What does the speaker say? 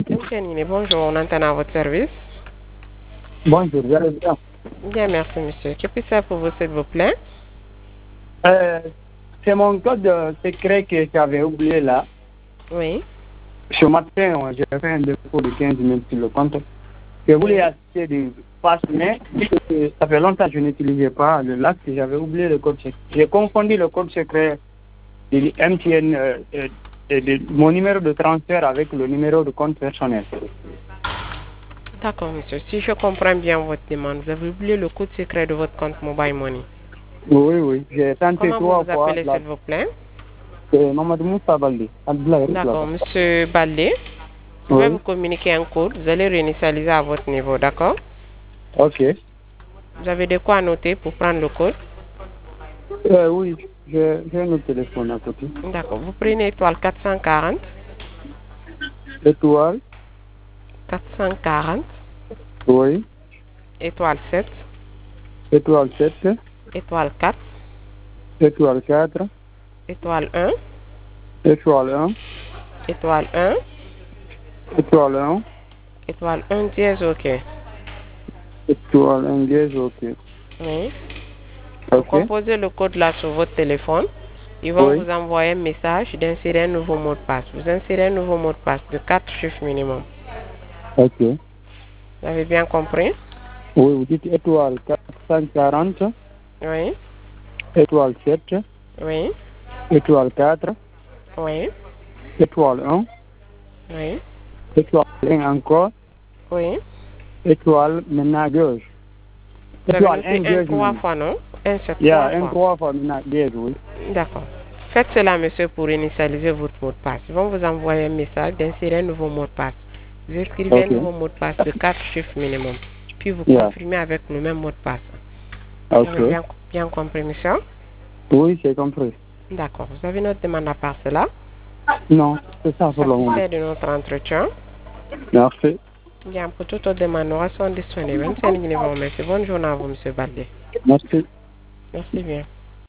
Monsieur Nini, bonjour, on entend à votre service. Bonjour, vous allez bien? Bien, merci monsieur. Que puis-je faire pour vous, s'il vous plaît? C'est mon code secret que j'avais oublié là. Oui. Ce matin, j'ai fait un dépôt de 15 000 sur le compte. Je voulais acheter du passe, mais ça fait longtemps que je n'utilisais pas le lac. J'avais oublié le code secret. J'ai confondu le code secret de MTN et de mon numéro de transfert avec le numéro de compte personnel. D'accord, monsieur. Si je comprends bien votre demande, vous avez oublié le code secret de votre compte Mobile Money. Oui. J'ai tenté Comment vous 3 vous fois. appelez, s'il vous plaît? C'est Mamadou Moussa Baldi. D'accord, monsieur Balé. Je vais Oui, vous communiquer un code. Vous allez réinitialiser à votre niveau, d'accord? ok. Vous avez de quoi noter pour prendre le code? Oui, j'ai notre téléphone à côté. D'accord. Vous prenez étoile 440, Étoile, 440, oui. étoile 7, Étoile 7, étoile 4, étoile 4, étoile 1, étoile 1, étoile 1, étoile 1, étoile 1 dièse, OK. étoile 1, dièse, ok. Oui. Vous Ok, composez le code là sur votre téléphone. Ils vont oui, vous envoyer un message d'insérer un nouveau mot de passe. Vous insérez un nouveau mot de passe de 4 chiffres minimum. ok. Vous avez bien compris? Oui, vous dites étoile 440, Oui, étoile 7, oui, étoile 4, oui, étoile 1, oui, étoile 1 encore, oui. étoile maintenant gauche. Vous avez Étoile 1 noté un gauche 3 même. fois, non? Un 7 Il y a 3 un fois. 3 fois maintenant dièse, oui. D'accord. Faites cela, monsieur, pour initialiser votre mot de passe. Ils vont vous envoyer un message d'insérer un nouveau mot de passe. Vous écrivez un Ok, nouveau mot de passe de 4 chiffres minimum. Puis vous yeah, confirmez avec le même mot de passe. Vous avez ok. bien compris, monsieur? Oui, j'ai compris. D'accord. Vous avez notre demande à part cela? Non, c'est ça pour le moment. Satisfait de notre entretien? Merci. Bien, pour toute autre demande, nous restons disponibles. Bonne journée à vous, monsieur Balde. Merci. Merci bien.